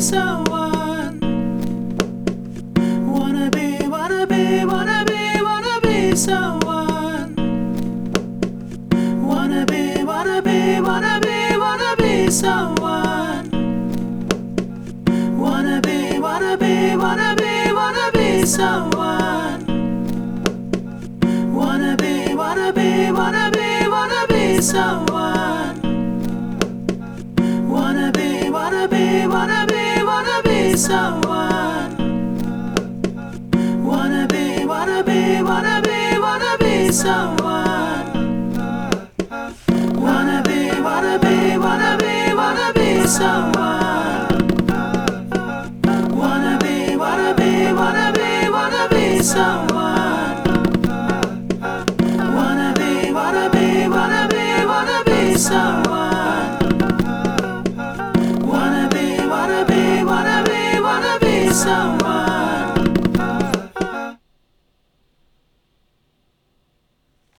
someone. Wanna be, wanna be, wanna be, wanna be someone. Wanna be, wanna be, wanna be, wanna be someone. Wanna be, wanna be, wanna be, wanna be someone. Wanna be, wanna be, wanna be, wanna be someone. Wanna be, wanna be, wanna be, wanna be someone. Wanna be, wanna be, wanna be, wanna be someone. Wanna be, wanna be, wanna be, wanna be someone. Wanna be, wanna be, wanna be, wanna be someone. Wanna be, wanna be, wanna be, wanna be someone.